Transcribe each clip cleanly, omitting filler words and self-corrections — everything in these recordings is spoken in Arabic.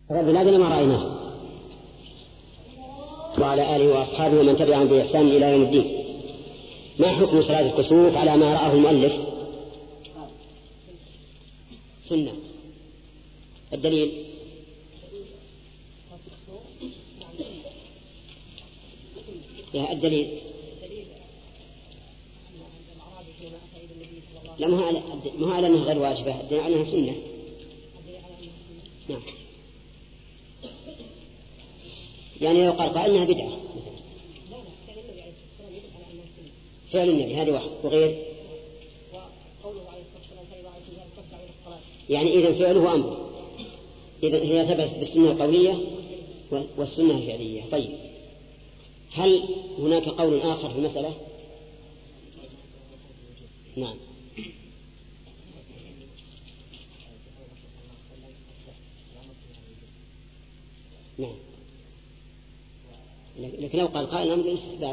بلادنا ما رأيناه، وعلى آله وأصحابه ومن تبعهم بإحسان إلى يوم الدين. ما حكم صلاة الكسوف على ما رأه المؤلف؟ سنة. الدليل؟ يا الدليل؟ لا، ما هو على أنها غير واجبة، الدليل على أنها سنة. نعم. يعني لو قال قائل أنها بدعة فعل النبي، هذه واحد. وغير يعني إذا فعله أمر، إذا هي ثبت بالسنة القولية والسنة الفعلية. طيب، هل هناك قول آخر في المسألة؟ نعم. نعم، لكن لو قال قائل أمر الاستحباب.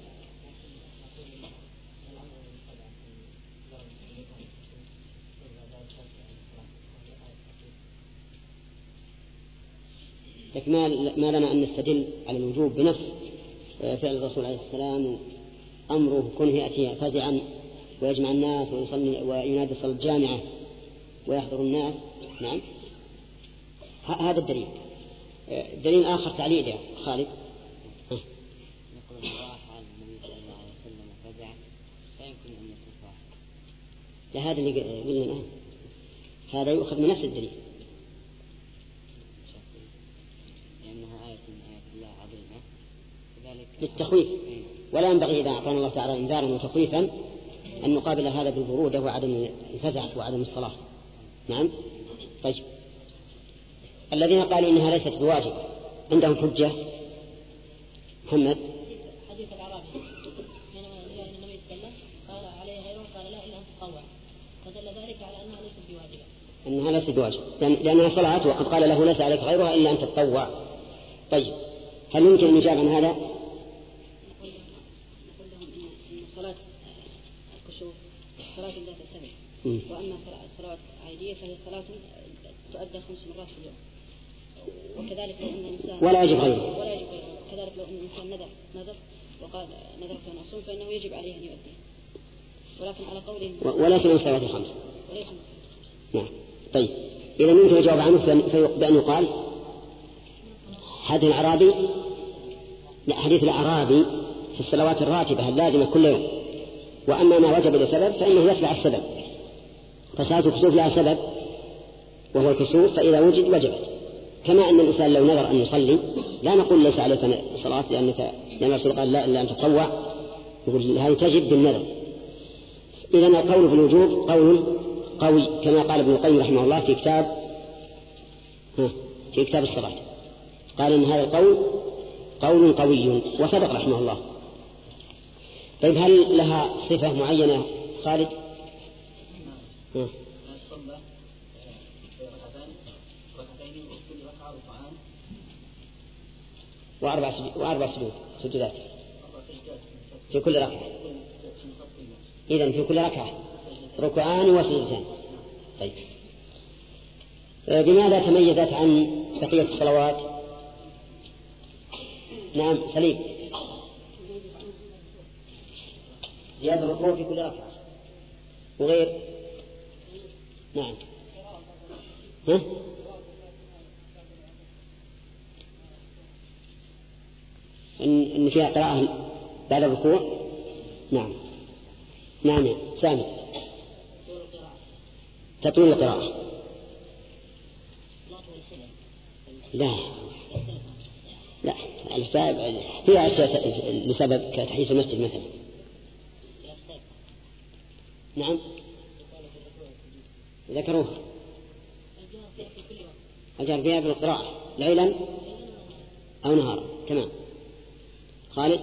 لكن ما لنا أن نستدل على الوجوب بنص فعل الرسول عليه السلام، أمره كونه يأتي فزعا ويجمع الناس ويصلي وينادي صلاة الجامعة ويحضر الناس. نعم، هذا الدليل. دليل آخر تعليل يا خالد. نقول راح النبي صلى الله عليه وسلم فزعا لا يمكن أن يكون واحد. لا، هذا اللي قلنا الآن، هذا يؤخذ من نفس الدليل، لأنها آية من آيات الله عظيمة للتخويف. ولا ينبغي إذا أعطانا الله تعالى إنذارا وتخويفا أن نقابل هذا بالبرودة وعدم الفزع وعدم الصلاة. نعم. طيب، الذين قالوا إنها ليست بواجب عندهم حجة؟ محمد. حديث الأعرابي حينما جاء النبي صلى الله عليه وسلم قال عليه غيره، قال لا إلا أن تطوع، فدل ذلك على أنها ليست بواجبة. أنها ليست بواجب لأنها صلاة، وقد قال له ليس عليك غيرها إلا أن تتطوع. طيب، هل يمكن أن يجاب عن هذا؟ نقول لهم إن صلاة الكسوف صلاة ذات سبب، وأما الصلوات العادية فهي صلاة تؤدى 5 مرات في اليوم. وكذلك لو أن الإنسان ولا يجب غيره، كذلك لو أن الإنسان نذر وقال نذرت أن أصوم فإنه يجب عليه أن يؤدي، ولكن على قولهم ولكن من صلاة 5. وليس من نعم. طيب، إذا يمكن الجواب عنه بأن يقال حديث الأعرابي في الصلوات الراتبة اللازمة كل يوم، وأما ما وجب لسبب فإنه يتبع السبب، فصلاة الكسوف لها سبب وهو الكسوف، فإذا وجبت. كما أن الإنسان لو نذر أن يصلي لا نقول ليس عليك الصلاة لأن الرسول قال لا إلا أن تطوع، يقول هذه تجب بالنذر. إذن القول بالوجوب قول قوي، كما قال ابن القيم رحمه الله في كتاب الصلاة، قال إن هذا القول قول قوي، وصدق رحمه الله. طيب، هل لها صفة معينة خالد؟ وأربع سجدات في كل ركعة. إذن في كل ركعة ركعان وسجدتان. طيب، بماذا تميزت عن بقية الصلوات؟ نعم، سليم. زيادة الركوع في كل ركعة. وغير؟ نعم. إن فيها قراءة بعد الركوع. نعم. نعم سامي. تطويل القراءة. لا فيها أشياء لسبب كتحييث المسجد مثلا. نعم، ذكروها. الجهر فيها بالقراءة ليلا أو نهارا. تمام. خالد.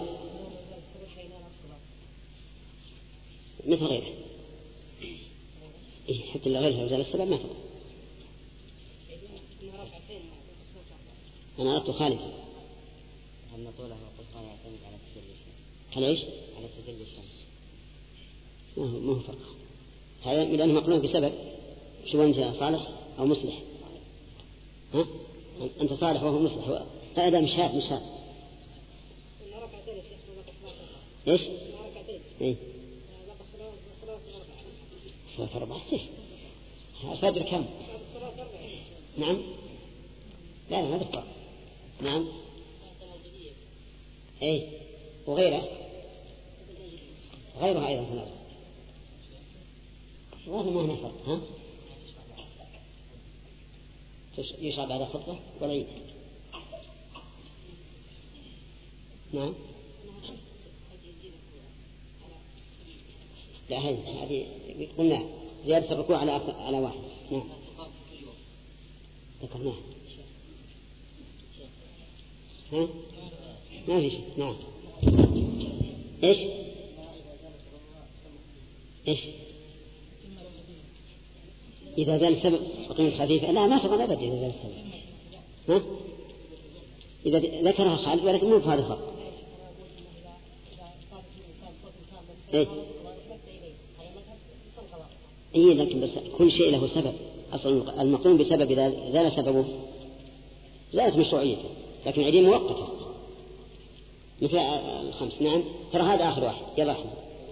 مثل غيره. حتى اللي غيرها وزال السبب ما تضر. أنا أردت خالد. أن طولها وقصرها يعتمد على تجلي الشمس. على إيش؟ على تجلي الشمس. ما هو فرق هذا، لأنه مقرون بسبب شو أنت صالح أو مصلح. أنت صالح وهو مصلح، هذا مش هذا. إيش؟ إيه؟ صلاة 4 إيش؟ فجر كم؟ نعم. لا ما تقرأ. نعم. إيه؟ وغيرها أيضا ثلاثة. وهذا ما هنا فرق. ها؟ يشرب بعد خطبة ولا يمكن. نعم. لا هذه قلنا زيادة الركوع على واحد. نعم ذكرناها. ها ما في شيء. نعم. إيش إذا زال السبب أقيم الخفيفة؟ لا ما تقول أبدا إذا زال السبب. ها إذا ذكرها خالد ولكن مو بهذا الفرق. إيه لكن بس كل شيء له سبب. أصلا المقوم بسبب إذا زال سببه زالت مشروعيته، لكن عديم مؤقتة مثل الخمس. نعم ترى هذا آخر واحد. يلا أحمد.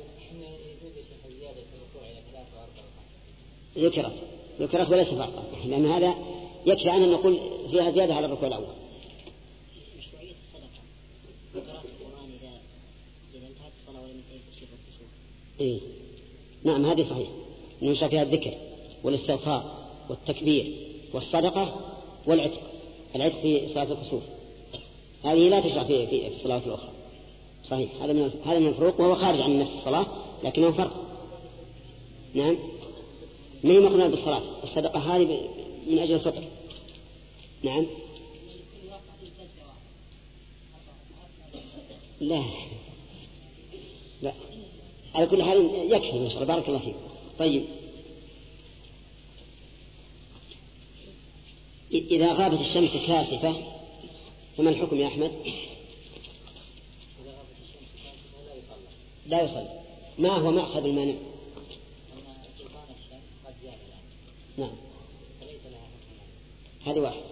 ذكرت وليس فرقا، لأن هذا يكفي أن نقول فيها زيادة على الركوع الأول. مشروعية الصدقة قراءة القرآن إذا انتهت الصلاة ولم ينتهي الشيخ والكسوف. إيه نعم هذه صحيح، ننشأ فيها الذكر والاستغفار والتكبير والصدقة والعتق. العتق في صلاة الكسوف هذه لا تشرع في الصلاة الأخرى. صحيح هذا من الفروق، وهو خارج عن نفس الصلاة لكنه فرق. نعم ما هي مقنعة بالصلاة. الصدقة هذه من أجل الفطر. نعم لا على كل حال يكفي إن شاء الله. بارك الله فيك. طيب إذا غابت الشمس كاسفة فما الحكم يا أحمد؟ لا يصلي. ما هو مأخذ المانع؟ نعم هذا واحد.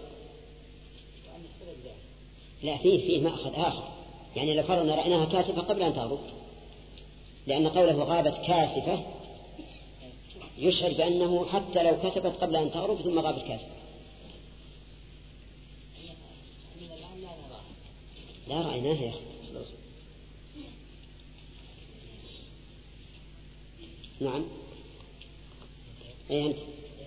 لا فيه مأخذ آخر، يعني لو فرضنا رأيناها كاسفة قبل أن تغرب، لأن قوله غابت كاسفة يشعر بأنه حتى لو كسفت قبل أن تغرب ثم غابت كاسفة. لا رأيناها يا أخي. نعم أي أنت.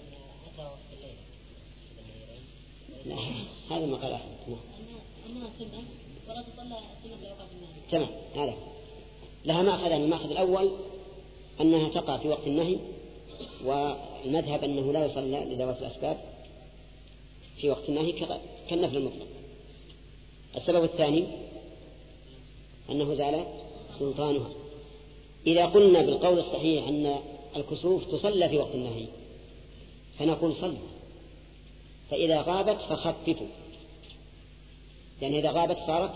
لا هذا ما قال أحد. أنها سنة ولا تصلى سنة في أوقات النهي. تمام هذا لها مأخذان. المأخذ الأول أنها تقع في وقت النهي، والمذهب أنه لا يصلى لذوات الأسباب في وقت النهي كالنفل المطلق. السبب الثاني أنه زال سلطانها. إذا قلنا بالقول الصحيح أن الكسوف تصلى في وقت النهي فنقول صلوا، فإذا غابت فخففوا، يعني إذا غابت صارت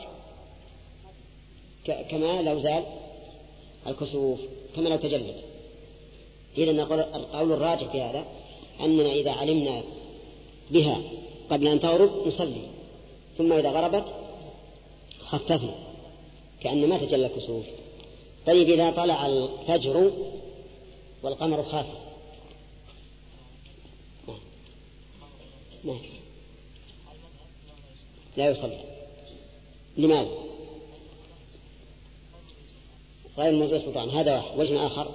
كما لو زال الكسوف، كما لو تجلت. إذا نقول القول الراجح في هذا أننا إذا علمنا بها قبل أن تغرب نصلي، ثم إذا غربت خففنا كأن ما تجلى الكسوف. طيب إذا طلع الفجر والقمر خاسف لا يصلي. لماذا؟ غير موجود سلطان. هذا واحد. وجه آخر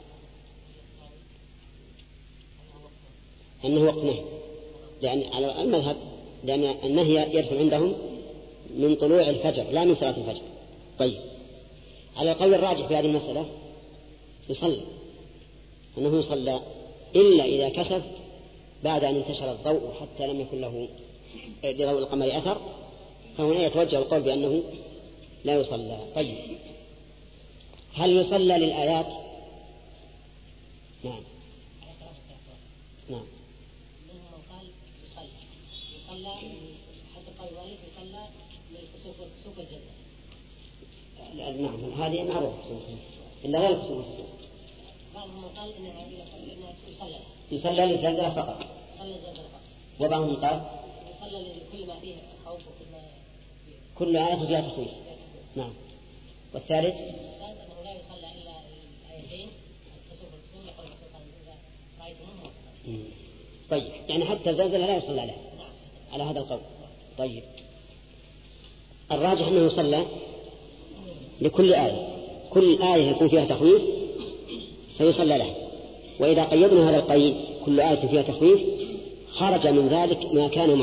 أنه وقت نهي، لأن على المذهب لأن النهي يدخل عندهم من طلوع الفجر لا من صلاة الفجر. طيب على القول الراجح في هذه المسألة يصلي، أنه يصلى إلا إذا كسف بعد أن انتشر الضوء حتى لم يكن له لضوء القمر أثر، فهنا يتوجه القول بأنه لا يصلى. طيب هل يصلى للآيات؟ نعم قال يصلى حسب قول الوالد يصلى للكسوف الجنة. نعم هذه معروفة إلا غير الكسوف. بعضهم قال إنها يصلى للزلزلة فقط، وبعضهم قال كل ما فيه خوف وكل ما كل آية فيها تخويف. نعم. والثالث أنه لا يصلى إلا الآيتين الكسوف والكسوف يقول الرسول صلى الله عليه وسلم رأيتموه. طيب يعني حتى الزلزلة لا يصلى له على هذا القول. طيب الراجح أنه يصلى لكل آية، كل آية يكون فيها تخويف سيصلى له. وإذا قيدنا هذا القيد كل آية فيها تخويف خرج من ذلك ما كان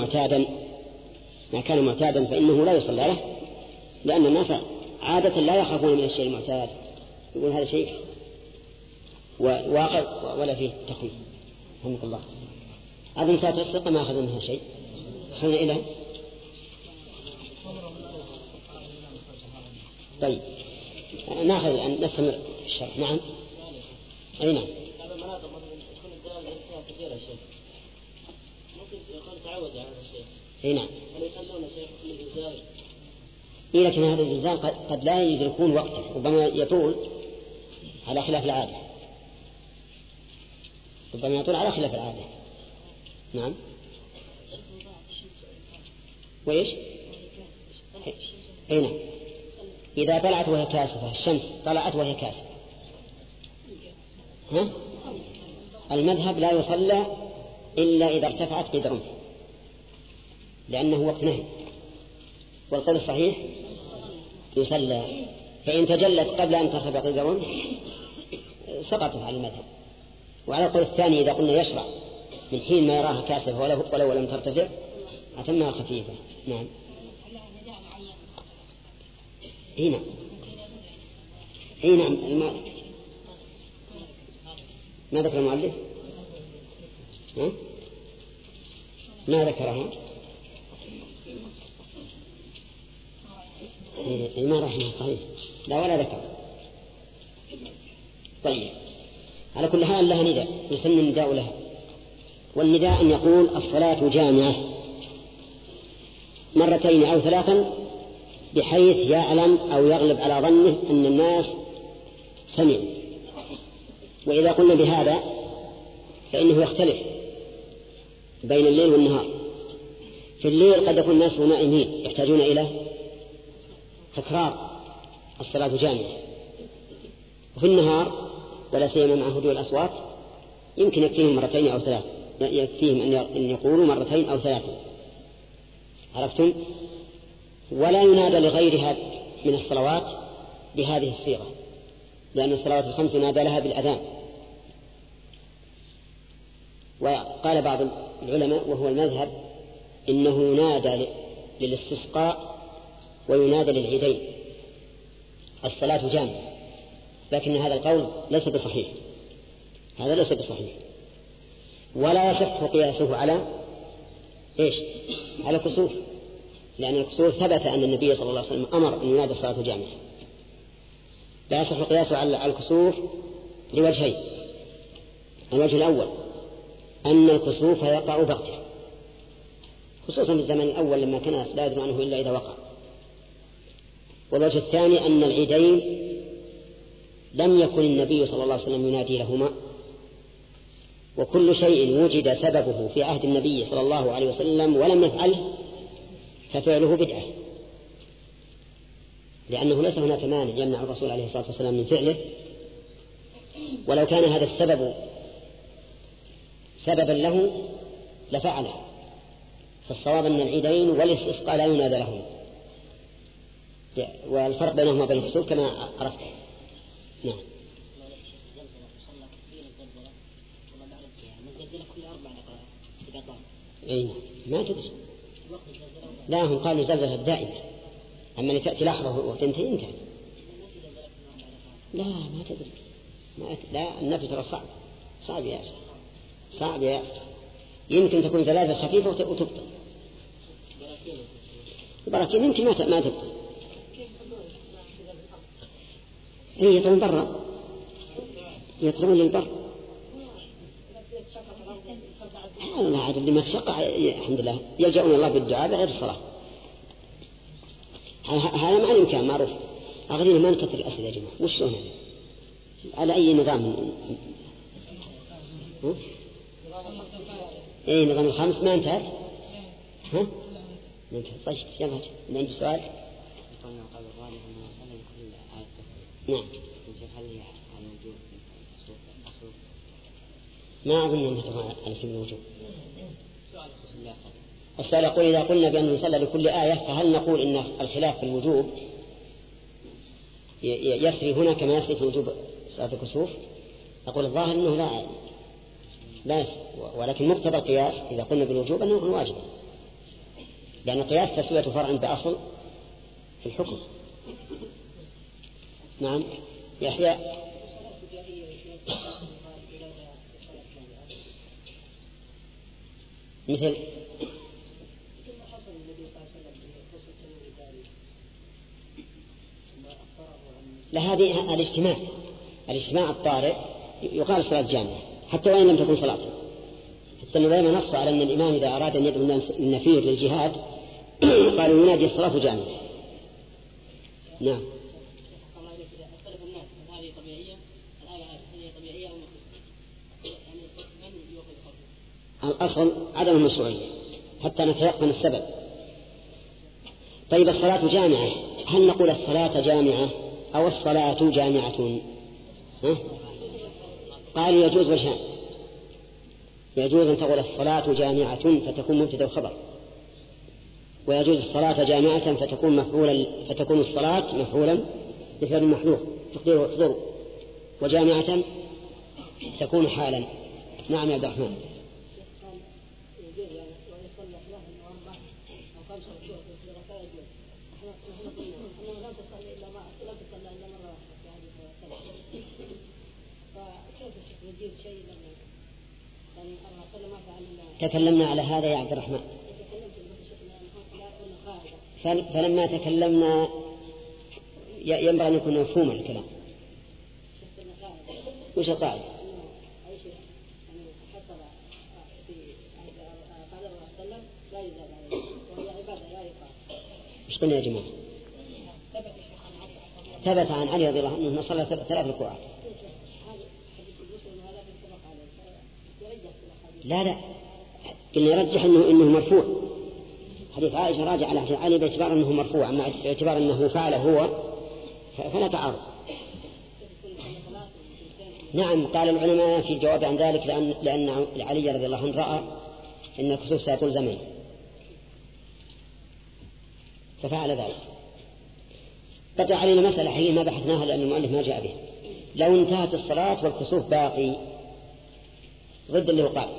معتادا فإنه لا يصلى له، لأن الناس عادة لا يخافون من الشيء المعتاد، يقول هذا شيء واقع ولا فيه تخويف. رحمك الله. أظن ساعة الثقة ما أخذ منها شيء. خلنا إلى طيب ناخذ الآن نستمر في الشرح. نعم. أي نعم. هذا المناطق تكون الدلالة فيها كثيرة شيء ممكن يكون تعود على هذا الشيء. أي نعم. هل يصلون شيء كل الزلزال؟ إيه لكن هذا الزلزال قد لا يدركون وقته، ربما يطول على خلاف العادة. نعم. وإيش؟ أي نعم. إذا طلعت وهي كاسفة، الشمس طلعت وهي كاسفة، المذهب لا يصلى إلا إذا ارتفعت قدرا، لأنه وقت نهي. والقول الصحيح يصلى، فإن تجلت قبل أن ترتفع قدرا سقطت على المذهب. وعلى القول الثاني إذا قلنا يشرع من حين ما يراها كاسفة ولو لم ترتفع أتمها خفيفة. نعم. هنا اي نعم. ما ذكر المؤلف؟ ما ذكرها؟ ما رحمه صحيح لا ولا ذكر. طيب على كل حال لها نداء يسمى النداء لها، والنداء أن يقول الصلاة جامعة مرتين أو ثلاثا بحيث يعلم أو يغلب على ظنه أن الناس سمعوا. وإذا قلنا بهذا فإنه يختلف بين الليل والنهار. في الليل قد يكون الناس نائمين يحتاجون إلى تكرار الصلاة جامعة، وفي النهار ولا سيما مع هدوء الأصوات يمكن يكفيهم مرتين أو ثلاث، يكفيهم أن يقولوا مرتين أو ثلاثة. عرفتم؟ ولا ينادى لغيرها من الصلوات بهذه الصيغة، لأن الصلوات الخمس ينادى لها بالأذان. وقال بعض العلماء وهو المذهب إنه ينادى للاستسقاء وينادى للعيدين الصلاة جامعة، لكن هذا القول ليس بصحيح، هذا ليس بصحيح، ولا يصح قياسه على إيش؟ على الكسوف، لأن الكسوف ثبت أن النبي صلى الله عليه وسلم أمر أن ينادى الصلاة جامعة. لا يصح قياسه على الكسوف لوجهين. الوجه الأول أن الكسوف يقع بغتة، خصوصا في الزمن الأول لما كان لا يدري عنه إلا إذا وقع. والوجه الثاني أن العيدين لم يكن النبي صلى الله عليه وسلم ينادي لهما، وكل شيء وجد سببه في عهد النبي صلى الله عليه وسلم ولم يفعله ففعله بدعة، لأنه ليس هناك مانع يمنع الرسول عليه الصلاة والسلام من فعله، ولو كان هذا السبب سببا له لفعله. فالصواب أن العيدين والاستسقاء لا ينادى لهم، والفرق بينهما بين الكسوف كما عرفت. نعم. أي ما تدري، لا هم قالوا زلزلة دائمة، أما اللي تأتي لحظة وتنتهي انتهت. لا ما تدري، لا النفي ترى صعب يا أخي، صعب يا أخي. يمكن تكون زلازل خفيفة وتبطل، براكين يمكن ما تبطل. هي يطلعون برا، يطلعون للبر. لا عاد اللي ما تشقع الحمد لله يلجؤون الله بالدعاء بغير الصلاة. هذا مع الإمكان معروف. أغرينا ما نكتر الأسئلة يا جماعة، وش لون هذا؟ على أي نظام؟ إيه نظام الخامس ما انتهت. ها؟ طيب يا مهد عندي سؤال. قلنا قبل الرابع أنه صلى بكل آية تفسير. نعم. هل هي على الوجوب أخذ؟ ما أظن أنها تكون على سبيل الوجوب. السؤال يقول إذا قلنا بأنه يصلى لكل آية فهل نقول إن الخلاف في الوجوب يسري هنا كما يسري في وجوب صلاة الكسوف؟ أقول الظاهر أنه لا يسري، ولكن مقتضى القياس إذا قلنا بالوجوب أنه يكون واجبا، لأن القياس تسوية فرع بأصل في الحكم. نعم يحيى. مثل لهذه الاجتماع الطارئ يقال صلاة جامعة حتى وإن لم تكن صلاة. حتى أنه دائما نص على أن الإمام إذا أراد أن يدعو النفير للجهاد قالوا ينادي الصلاة جامعة. نعم. هذه طبيعية، الآية هذه طبيعية أو يعني من يأخذ؟ الأصل عدم المشروعية حتى نتيقن السبب. طيب الصلاة جامعة، هل نقول الصلاة جامعة أو الصلاة جامعة؟ قالوا يجوز وجهان، يجوز أن تقول الصلاة جامعة فتكون مبتدأ وخبر، ويجوز الصلاة جامعة فتكون الصلاة مفعولا بفعل محذوف تقديره احضروا، وجامعة تكون حالا. نعم يا عبد الرحمن. تكلمنا على هذا يا عبد الرحمن، فلما تكلمنا ينبغي أن يكون مفهوما الكلام. وش القاعدة؟ ايش قلنا يا جماعة؟ ثبت عن علي رضي الله عنه أنه صلى 3 ركوعات. لا قلنا يرجح انه مرفوع. حديث عائشة راجع على حديث علي باعتبار انه مرفوع، اما باعتبار انه فعله هو فلا تعارض. نعم قال العلماء في الجواب عن ذلك لأن علي رضي الله عنه رأى ان الكسوف سيطول زمن ففعل ذلك. قطع علينا مسألة حين ما بحثناها لأن المؤلف ما جاء بها. لو انتهت الصلاة والكسوف باقي ضد اللي وقع،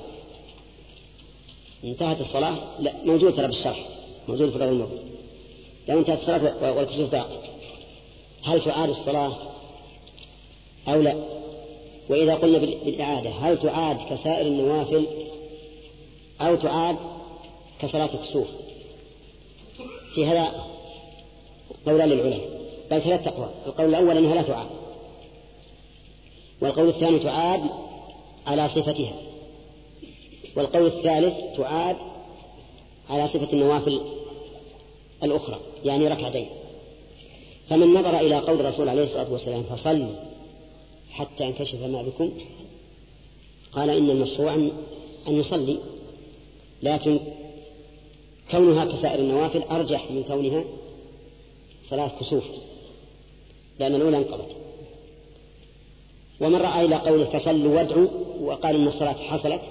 انتهت الصلاة، لا موجود ترى بالشرح، موجود في غير الموضوع. لو انتهت الصلاة والكسوف باقي هل تعاد الصلاة أو لا؟ وإذا قلنا بالإعادة هل تعاد كسائر النوافل أو تعاد كصلاة الكسوف؟ في هذا قولان للعلماء بل 3 أقوال. القول الأول أنها لا تعاد، والقول الثاني تعاد على صفتها، والقول الثالث تعاد على صفة النوافل الأخرى يعني ركعتين. فمن نظر إلى قول الرسول عليه الصلاة والسلام فصل حتى انكشف ما بكم قال إن المشروع أن يصلي، لكن كونها كسائر النوافل أرجح من كونها صلاة كسوف لأن الأولى انقضت. ومن رأى إلى قوله فصلوا وادعوا وقال إن الصلاة حصلت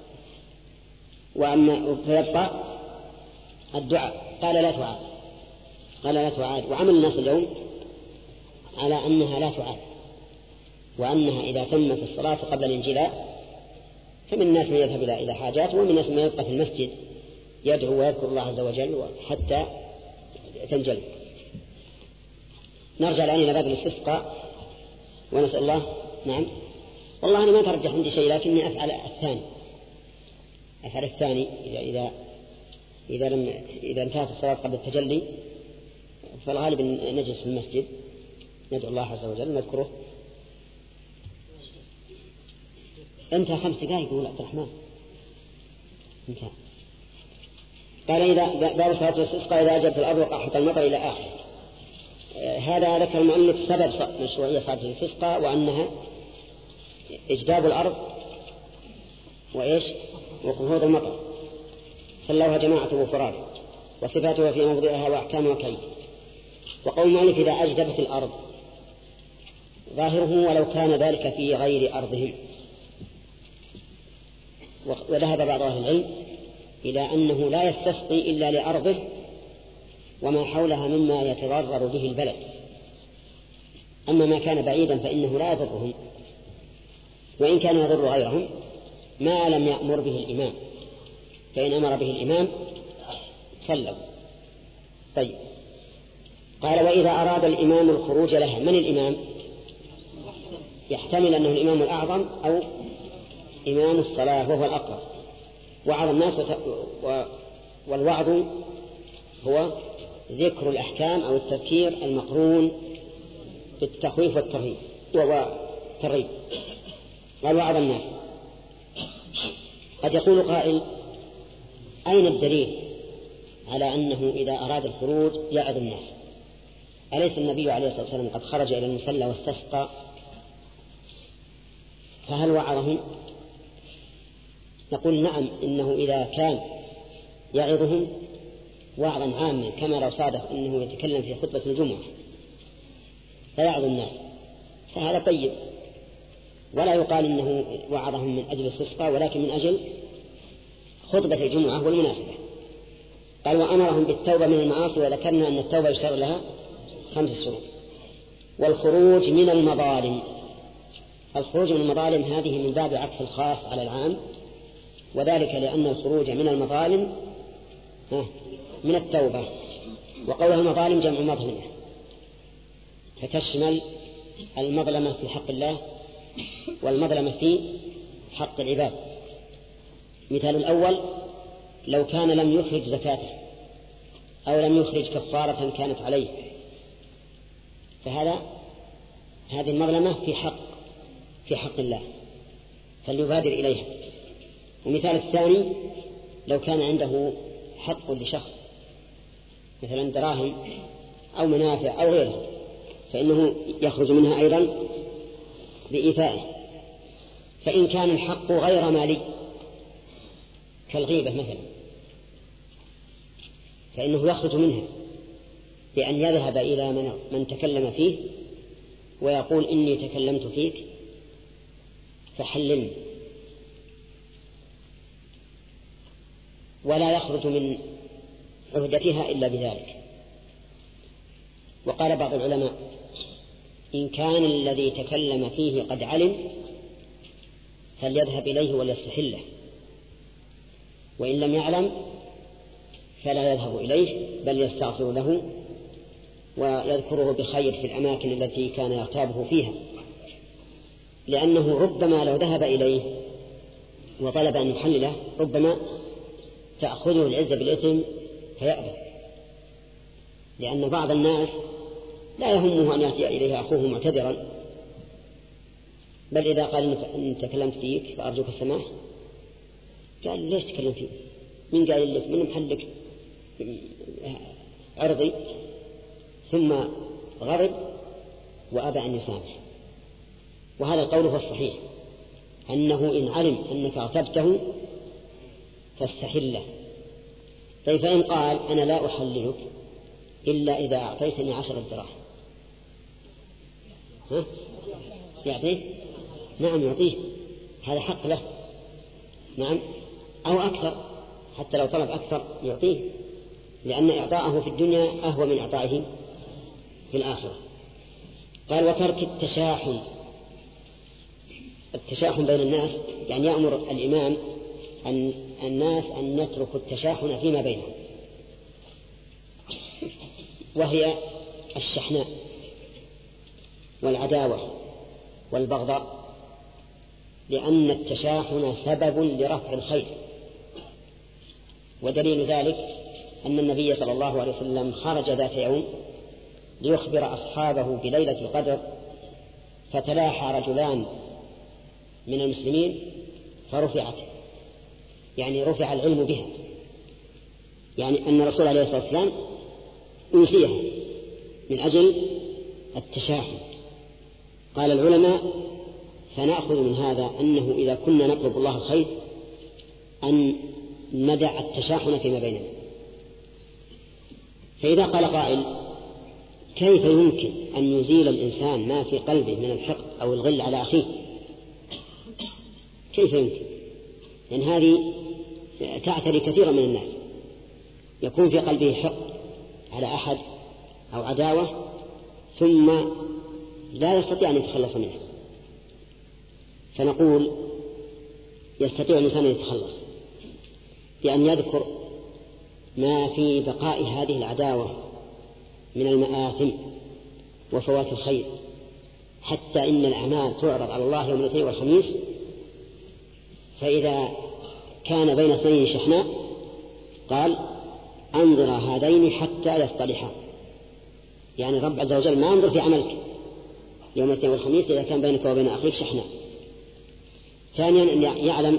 وأما فيبقى الدعاء قال لا تعاد. وعمل الناس اليوم على أنها لا تعاد، وأنها إذا تمت الصلاة قبل الانجلاء فمن الناس من يذهب إلى حاجاته ومن الناس من يبقى في المسجد يدعو ويذكر الله عز وجل حتى تنجلي. نرجع الآن إلى باب الاستسقاء ونسأل الله. نعم والله أنا ما ترجح عندي شيء لكني أفعل الثاني إذا انتهت الصلاة قبل التجلي فالغالب نجلس في المسجد ندعو الله عز وجل نذكره. انتهى 5 دقائق يقول عبد الرحمن انتهى. قال إذا باب صلاة الاستسقاء إذا أجبت الأرض وقحط المطر إلى آخر. هذا ذكر المؤلف سبب مشروعية صلاة الاستسقاء وأنها إجداب الأرض وإيش وقحوط المطر. صلوها جماعة وفراد، وصفاتها في موضعها وأحكام وكيف. وقول مالك إذا أجدبت الأرض ظاهره ولو كان ذلك في غير أرضهم. وذهب بعض أهل العلم إلى أنه لا يستسقي إلا لأرضه وما حولها مما يتضرر به البلد، أما ما كان بعيدا فإنه لا يضرهم، وإن كان يضر غيرهم ما لم يأمر به الإمام، فإن أمر به الإمام صلوا. طيب، قال وإذا أراد الإمام الخروج لها، من الإمام؟ يحتمل أنه الإمام الأعظم أو إمام الصلاة وهو الأقرب وعظ الناس، والوعظ هو ذكر الأحكام أو التذكير المقرون بالتخويف والترهيب والترغيب. قال وعظ الناس. قد يقول قائل أين الدليل على أنه إذا أراد الخروج يعظ الناس؟ أليس النبي عليه الصلاة والسلام قد خرج إلى المصلى واستسقى، فهل وعظهم؟ نقول نعم، إنه إذا كان يعظهم وعظا عاما كما لو صادف أنه يتكلم في خطبة الجمعة فيعظ الناس، فهذا طيب، ولا يقال إنه وعظهم من أجل الاستسقاء ولكن من أجل خطبة الجمعة والمناسبة. قال وأمرهم بالتوبة من المعاصي، وذكرنا أن التوبة يشترط لها 5 شروط. والخروج من المظالم، الخروج من المظالم هذه من باب عطف الخاص على العام، وذلك لأن الخروج من المظالم من التوبة، وقولها المظالم جمع مظلمة، فتشمل المظلمة في حق الله والمظلمة في حق العباد. مثال الأول لو كان لم يخرج زكاته أو لم يخرج كفارة كانت عليه، هذه المظلمة في حق الله فليبادر إليها. ومثال الثاني لو كان عنده حق لشخص مثلا دراهم أو منافع أو غيرها، فإنه يخرج منها أيضا بإيفائه. فإن كان الحق غير مالي كالغيبة مثلا فإنه يخرج منها بأن يذهب إلى من تكلم فيه ويقول إني تكلمت فيك فحللني، ولا يخرج من عهدتها إلا بذلك. وقال بعض العلماء إن كان الذي تكلم فيه قد علم فليذهب إليه وليستحله، وإن لم يعلم فلا يذهب إليه بل يستغفر له ويذكره بخير في الأماكن التي كان يغتابه فيها، لأنه ربما لو ذهب إليه وطلب أن يحلله ربما تأخذه العزة بالإثم فيأبى، لأن بعض الناس لا يهمه أن يأتي إليه أخوه معتذرا، بل إذا قال إن تكلمت فيك فأرجوك السماح قال ليش تكلم فيه؟ من قال لك؟ من محلك عرضي؟ ثم غضب وأبى أن يسامح. وهذا القول هو الصحيح، أنه إن علم أنك اغتبته فاستحله. طيب فإن قال أنا لا أحللك إلا إذا أعطيتني 10 دراهم، يعطيه؟ نعم يعطيه، هذا حق له، نعم، أو أكثر، حتى لو طلب أكثر يعطيه، لأن إعطاءه في الدنيا أهوى من إعطائه في الآخرة. قال وترك التشاحن بين الناس، يعني يأمر الإمام الناس أن يتركوا التشاحن فيما بينهم، وهي الشحناء والعداوة والبغضاء، لأن التشاحن سبب لرفع الخير. ودليل ذلك أن النبي صلى الله عليه وسلم خرج ذات يوم ليخبر أصحابه بليلة القدر، فتلاحى رجلان من المسلمين فرفعت، يعني رفع العلم بها، يعني أن الرسول عليه الصلاة والسلام أوصيها من أجل التشاحن. قال العلماء فنأخذ من هذا أنه إذا كنا نطلب الله الخير أن ندع التشاحن فيما بيننا. فإذا قال قائل كيف يمكن أن يزيل الإنسان ما في قلبه من الحقد أو الغل على أخيه؟ كيف يمكن؟ لأن هذه تعتري كثيرا من الناس، يكون في قلبه حقد على أحد أو عداوة ثم لا يستطيع أن يتخلص منه. فنقول يستطيع الإنسان أن يتخلص بأن يذكر ما في بقاء هذه العداوة من المآثم وفوات الخير، حتى إن الأعمال تعرض على الله يوم الاثنين والخميس، فإذا كان بين اثنين شحناء قال أنظر هذين حتى يصطلحا، يعني رب عز وجل ما ينظر في عملك يوم الاثنين والخميس إذا كان بينك وبين أخيك شحناء. ثانيا أن يعلم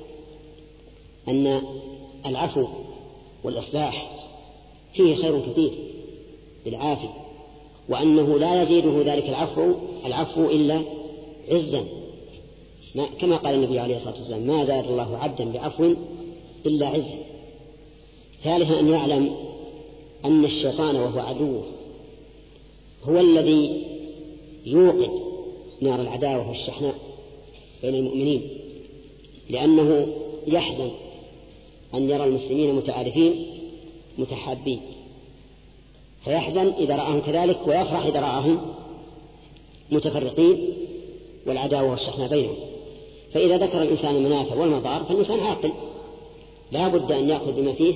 أن العفو والإصلاح فيه خير كثير بالعافية، وأنه لا يزيده ذلك العفو إلا عزا، كما قال النبي عليه الصلاة والسلام ما زاد الله عبدا بعفو إلا عزا. ثالثا أن يعلم أن الشيطان وهو عدوه هو الذي يوقد نار العداوة والشحناء بين المؤمنين، لأنه يحزن أن يرى المسلمين متعارفين متحابين، فيحزن إذا رآهم كذلك ويفرح إذا رآهم متفرقين والعداوة والشحناء بينهم. فإذا ذكر الإنسان المنافع والمضار فالإنسان عاقل لا بد أن يأخذ بما فيه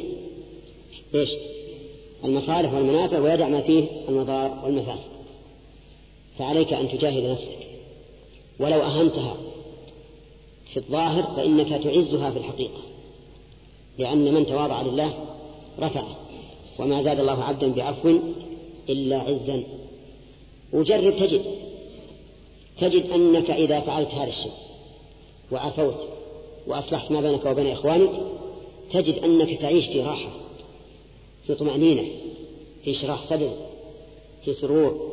المصالح والمنافع ويدع ما فيه المضار والمفاسد. فعليك أن تجاهد نفسك، ولو أهمتها في الظاهر فإنك تعزها في الحقيقة، لأن من تواضع لله رفعه، وما زاد الله عبدا بعفو إلا عزا. وجرب تجد أنك إذا فعلت هذا الشيء وعفوت وأصلحت ما بينك وبين إخوانك تجد أنك تعيش في راحة، في طمأنينة، في شراح صدر، في سرور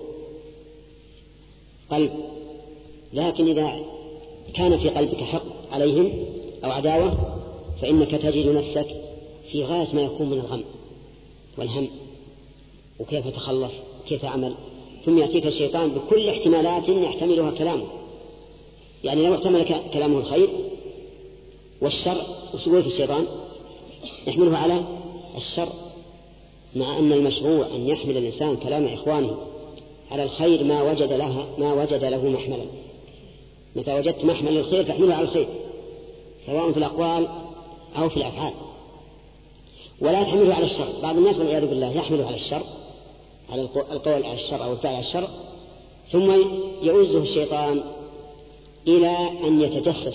قلب. لكن إذا كان في قلبك حقد عليهم أو عداوة فإنك تجد نفسك في غاية ما يكون من الغم والهم، وكيف تخلص كيف أعمل. ثم يأتيك الشيطان بكل احتمالات يحتملها كلامه، يعني لو احتمل كلامه الخير والشر وسوية الشيطان يحمله على الشر، مع أن المشروع أن يحمل الإنسان كلام إخوانه على الخير ما وجد له محملا. متى وجدت محمل للخير فاحمله على الخير سواء في الأقوال أو في الأفعال، ولا تحمله على الشر. بعض الناس والعياذ بالله يحمله على الشر، على القول على الشر أو الفعل على الشر، ثم يؤزه الشيطان إلى أن يتجسس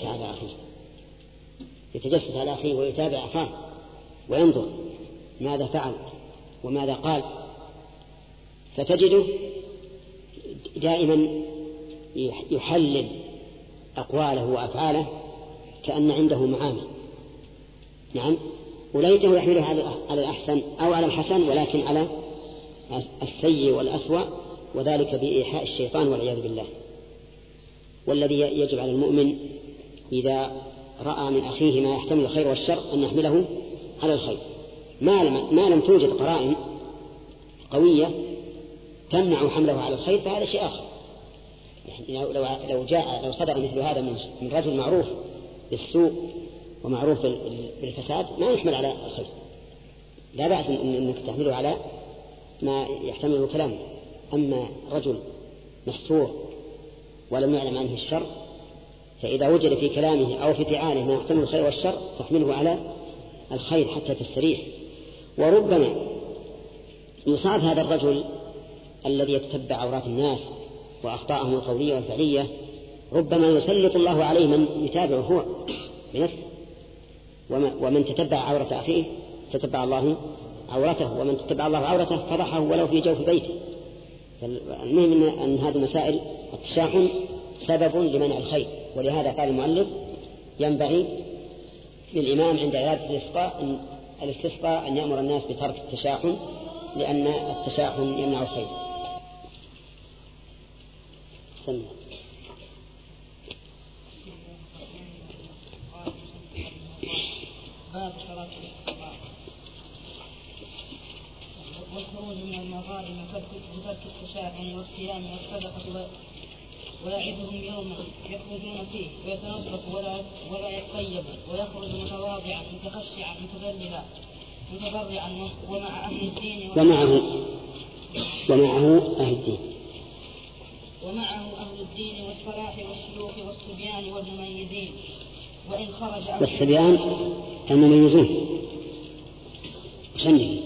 على أخيه ويتابع أخاه وينظر ماذا فعل وماذا قال، فتجده دائما يحلل أقواله وأفعاله كأن عنده معاني. نعم، وليته يحمله على الأحسن أو على الحسن، ولكن على السيء والأسوأ، وذلك بإيحاء الشيطان والعياذ بالله. والذي يجب على المؤمن إذا رأى من أخيه ما يحتمل الخير والشر أن يحمله على الخير، ما لم توجد قرائن قوية تمنع حمله على الخير فهذا شيء آخر. يعني لو صدر مثل هذا من رجل معروف بالسوء ومعروف بالفساد ما يحمل على الخير، لا بأس أنك تحمله على ما يحتمله كلامه. أما رجل مستور ولم يعلم عنه الشر فإذا وجد في كلامه أو في فعاله ما يحتمل الخير والشر تحمله على الخير حتى تستريح. وربما يصاب هذا الرجل الذي يتتبع عورات الناس وأخطاءهم القولية والفعلية، ربما يسلط الله عليه من يتابعه هو بنفسه، ومن تتبع عورة أخيه تتبع الله عورته، ومن تتبع الله عورته فضحه ولو في جوف بيته. المهم أن هذه مسائل التشاحن سبب لمنع الخير، ولهذا قال المؤلف ينبغي للإمام عند عيادة الاستسقاء أن يأمر الناس بترك التشاحن، لأن التشاحن يمنع الخير. سمع. باب صلاة والخروج من المظالم بترك التشاحن والصيام والصدقة ويعدهم يوما يخرجون فيه ويتنظف ولا يتطيب ويخرج متواضعا متخشعا متذللا متضرعا ومع أهل الدين ومعه أهل الدين والصلاح والشيوخ والصبيان والمميزين وإن خرج والصبيان المميزون شنه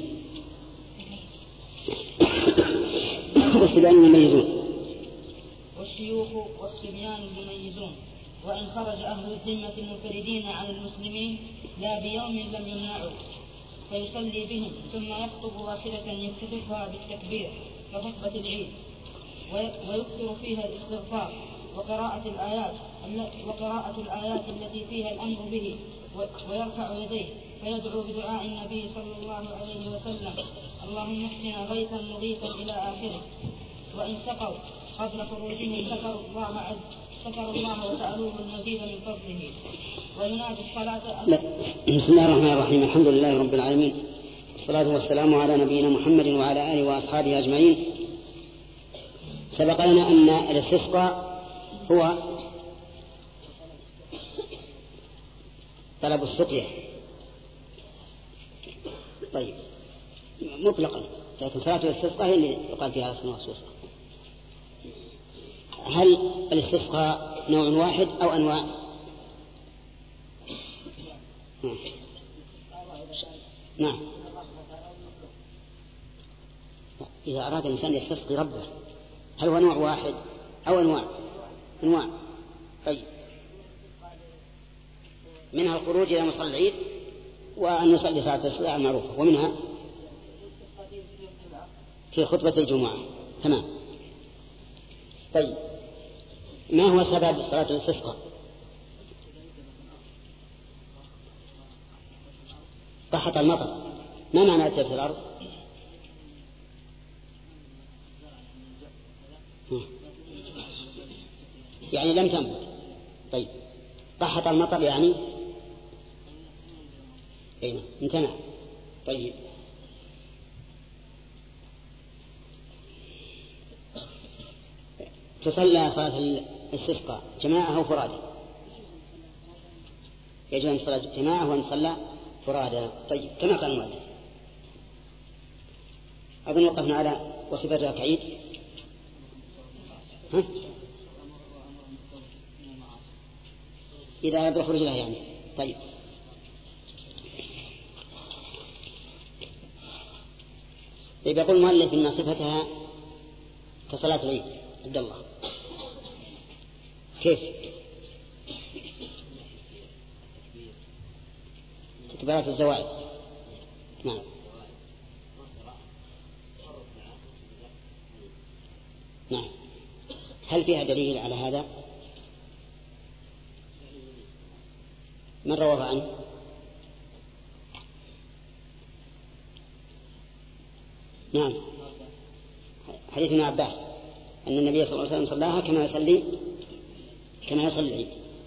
والصبيان المميزون والشيوخ والصبيان المميزون وإن خرج أهل الذمة المنفردين عن المسلمين لا بيوم لم يمنعوا فيصلي بهم ثم يخطب واحدة يفتتحها بالتكبير كخطبة العيد ويكثر فيها الاستغفار وقراءة الآيات التي فيها الأمر به ويرفع يديه فيدعو بدعاء النبي صلى الله عليه وسلم اللهم احسنا غيثا مغيثا إلى آخره. وإن سقوا قبل خروجهم شكروا الله وسألوه المزيد من فضله وينادي الصلاة. بسم الله الرحمن الرحيم. الحمد لله رب العالمين والصلاة والسلام على نبينا محمد وعلى آله وأصحابه أجمعين. سبق لنا أن الاستسقاء هو طلب السقيا طيب مطلقا، لكن صلاة الاستسقاء هي اللي يقال فيها اسم مخصوصة. هل الاستسقاء نوع واحد أو أنواع؟ نعم. إذا أراد الإنسان يستسقي ربه هل هو نوع واحد أو أنواع؟ طيب منها الخروج إلى مصلى العيد وأن يصلي صلاة الاستسقاء المعروفة، ومنها في خطبة الجمعة. تمام. طيب ما هو سبب صلاة الاستسقاء؟ قحط المطر. ما معنى أتيت في الأرض؟ يعني لم تنبت. طيب قحط المطر يعني امتنع. طيب تصلى صلاة الاستسقاء جماعة أو فرادى؟ يجب أن تصلى جماعة وأن تصلى فرادى. طيب كما قال المؤلف. أظن وقفنا على وصفتها كعيد. إذا يبدو خروج لها يعني. طيب يقول المؤلف إن صفتها كصلاة العيد. عبد الله كيف؟ تكبيرات الزوائد. نعم. نعم. هل فيها دليل على هذا؟ من رواه عنه؟ نعم حديث ابن عباس أن النبي صلى الله عليه وسلم صلاها كما يصلي العيد.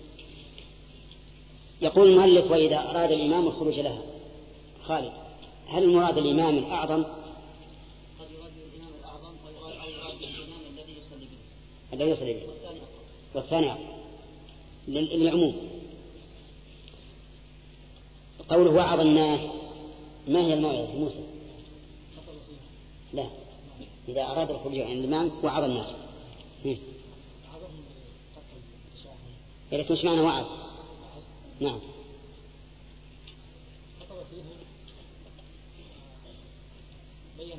يقول المؤلف وإذا أراد الإمام الخروج لها. خالد هل المراد الإمام الأعظم؟ قد يراد الإمام الأعظم أو يراد الإمام الذي يصلي به والثاني أعظم للعموم. قوله وعظ الناس ما هي الموعظة موسى؟ لا، إذا أراد الخروج عن الإمام وعظ الناس. لكن مش معنى وعظ. نعم. بين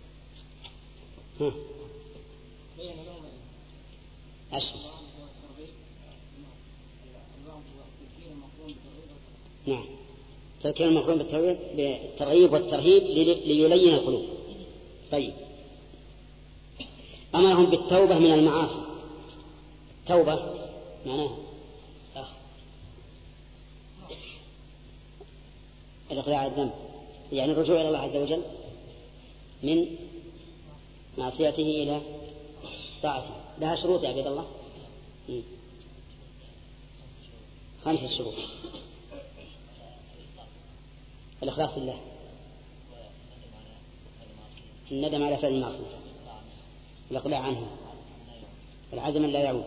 لهم أشهر. نعم. تذكير المقرون بالترغيب والترهيب ليلين القلوب. طيب أمرهم بالتوبة من المعاصي. توبة معناها الإقلاع عن الذنب، يعني الرجوع إلى الله عز وجل من معصيته إلى طاعته. لها شروط يا عبد الله. 5 شروط. الإخلاص لله الندم على فعل المعصية، الإقلاع عنه، العزم لا يعود.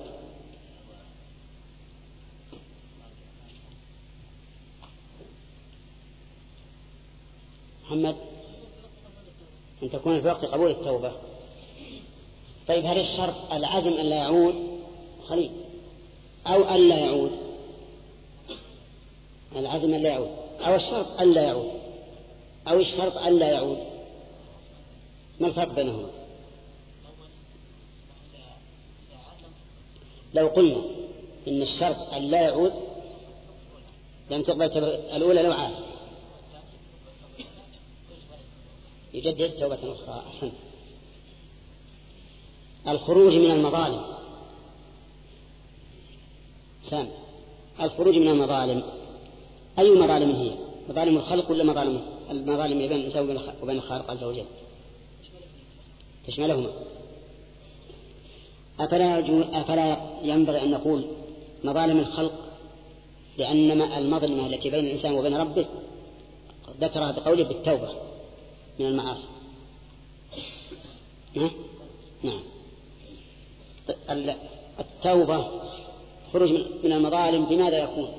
محمد أن تكون في وقت قبول التوبة. طيب هل الشرط العزم أن لا يعود خليل أو أن لا يعود؟ العزم أن لا يعود أو الشرط أن لا يعود أو الشرط أن لا يعود؟ ما الفرق بينهما؟ لو قلنا إن الشرط أن لا يعود لم تقبل الأولى لو عاد يجدد توبة أخرى. أحسن. الخروج من المظالم. سام، الخروج من المظالم أي مظالم هي؟ مظالم الخلق ولا المظالم اللي بين الإنسان وبين الخالق عز وجل؟ تشملهما. أفلا ينبغي أن نقول مظالم الخلق لأن المظلمة التي بين الإنسان وبين ربه ذكرها بقوله بالتوبة من المعاصي. نعم. التوبة خروج من المظالم بماذا يكون؟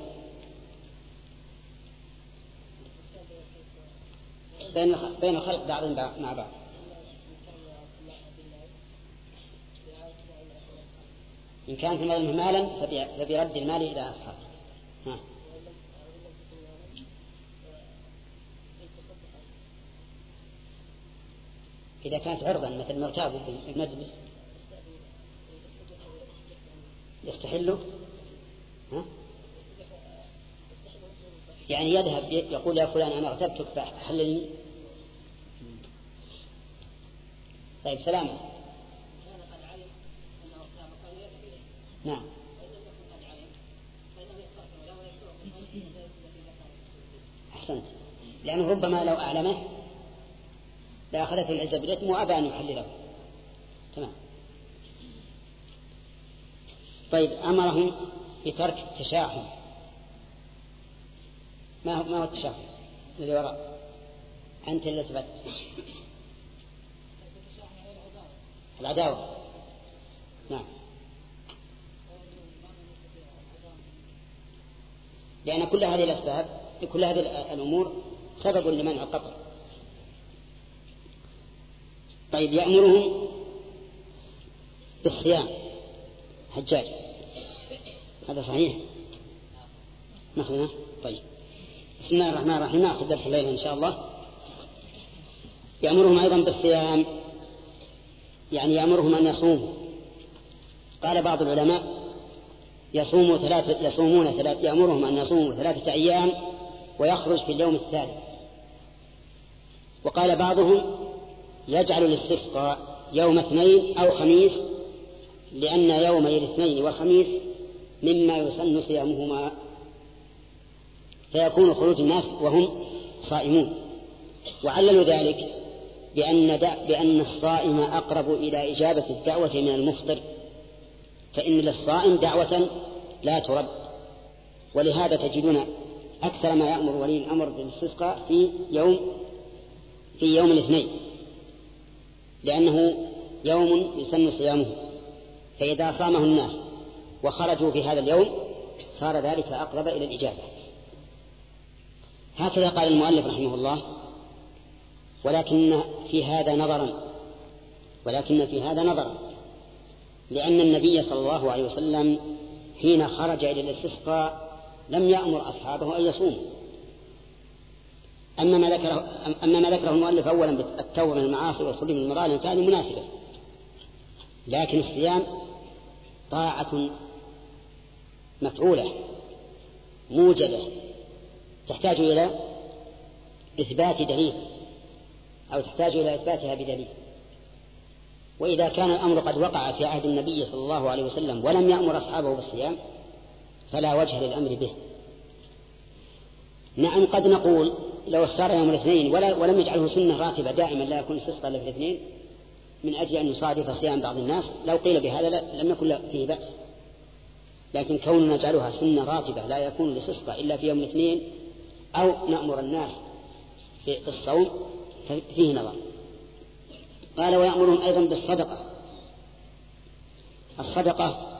بين الخلق بعضهم مع بعض. إن كان في المظلمة مالا فبرد المال إلى أصحابه. إذا كانت عرضا مثل مرتاب في المجلس يستحله، يعني يذهب يقول يا فلان أنا اغتبتك فحللني. طيب سلامة. نعم. أحسنت، لأنه ربما لو أعلمه لأخذته العزة بالإثم وأبى أن يحلله. تمام. طيب أمرهم بترك التشاحن. ما هو التشاحن الذي وراء؟ أنت اللي أثبت العداوة. نعم، لأن كل هذه الأسباب كل هذه الأمور سبب لمنع القطع. طيب يأمرهم بالصيام. حجاج هذا صحيح؟ ناخذنا. طيب بسم الله الرحمن الرحيم. ناخذ درس الليلة إن شاء الله. يأمرهم أيضا بالصيام، يعني يأمرهم أن يصوموا. قال بعض العلماء يأمرهم أن يصوموا 3 أيام ويخرج في اليوم الثالث. وقال بعضهم يجعل الاستسقاء يوم 2 أو خميس، لأن يومي الاثنين والخميس مما يسن صيامهما، فيكون خروج الناس وهم صائمون. وعللوا ذلك بأن الصائم أقرب إلى إجابة الدعوة من المفطر، فإن للصائم دعوة لا ترد. ولهذا تجدون أكثر ما يأمر ولي الأمر بالاستسقاء في يوم الاثنين، لأنه يوم يسن صيامه، فإذا صامه الناس وخرجوا في هذا اليوم صار ذلك أقرب إلى الإجابة. هكذا قال المؤلف رحمه الله. ولكن في هذا نظرا، لأن النبي صلى الله عليه وسلم حين خرج إلى الاستسقاء لم يأمر أصحابه أن يصوموا. أما ما ذكره المؤلف أولا بالتوبة من المعاصي والخروج من المظالم فهذه مناسبة، لكن الصيام طاعة مفعولة موجدة تحتاج إلى إثبات دليل أو تحتاج إلى إثباتها بدليل. وإذا كان الأمر قد وقع في عهد النبي صلى الله عليه وسلم ولم يأمر أصحابه بالصيام فلا وجه للأمر به. نعم، قد نقول لو اختار يوم الاثنين ولم يجعله سنة راتبة دائما لا يكون استسقى إلا في الاثنين من أجل أن يصادف صيام بعض الناس، لو قيل بهذا لم يكن فيه بأس. لكن كوننا نجعلها سنة راتبة لا يكون الاستسقاء إلا في يوم الاثنين أو نأمر الناس بالصوم فيه نظر. قال ويأمرهم أيضا بالصدقة. الصدقة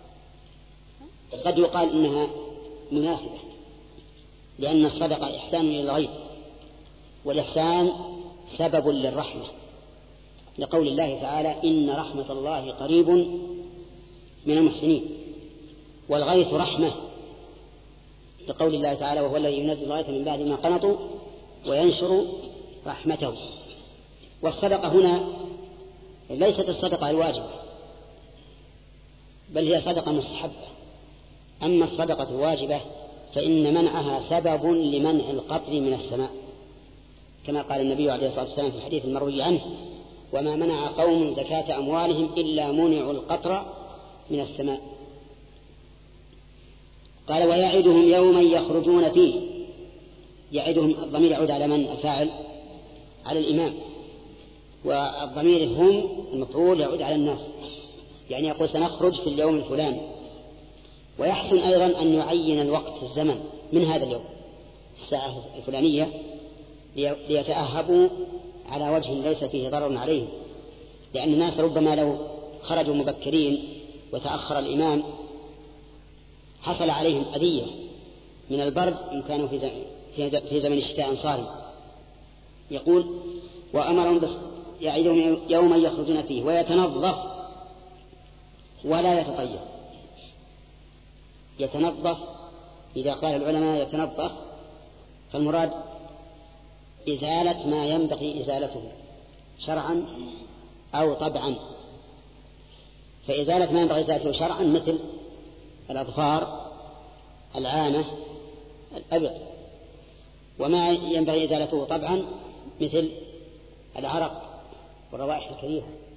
قد يقال إنها مناسبة، لأن الصدقة إحسان إلى الغير، والإحسان سبب للرحمة، لقول الله تعالى إن رحمة الله قريب من المحسنين، والغيث رحمة، لقول الله تعالى وهو الذي ينزل الغيث من بعد ما قنطوا وينشر رحمته. والصدقة هنا ليست الصدقة الواجبة، بل هي صدقة مستحبة. أما الصدقة الواجبة فإن منعها سبب لمنع القطر من السماء، كما قال النبي عليه الصلاة والسلام في الحديث المروي عنه وما منع قوم زكاة أموالهم إلا منعوا القطر من السماء. قال ويعدهم يوما يخرجون فيه. يعدهم الضمير يعود على من؟ الفاعل على الإمام، والضمير هم المفعول يعود على الناس، يعني يقول سنخرج في اليوم الفلاني. ويحسن أيضا أن يعين الوقت الزمن من هذا اليوم الساعة الفلانية ليتأهبوا على وجه ليس فيه ضرر عليهم، لأن الناس ربما لو خرجوا مبكرين وتأخر الإمام حصل عليهم أذية من البرد إن كانوا في زمن الشتاء صارم. يقول وأمرهم يعيدهم يوما يخرجون فيه ويتنظف ولا يتطيب. يتنظف إذا قال العلماء يتنظف فالمراد إزالة ما ينبغي إزالته شرعا أو طبعا. فإزالة ما ينبغي إزالته شرعا مثل الأظفار، العانة، الأبط، وما ينبغي إزالته طبعا مثل العرق والروائح الكريهة.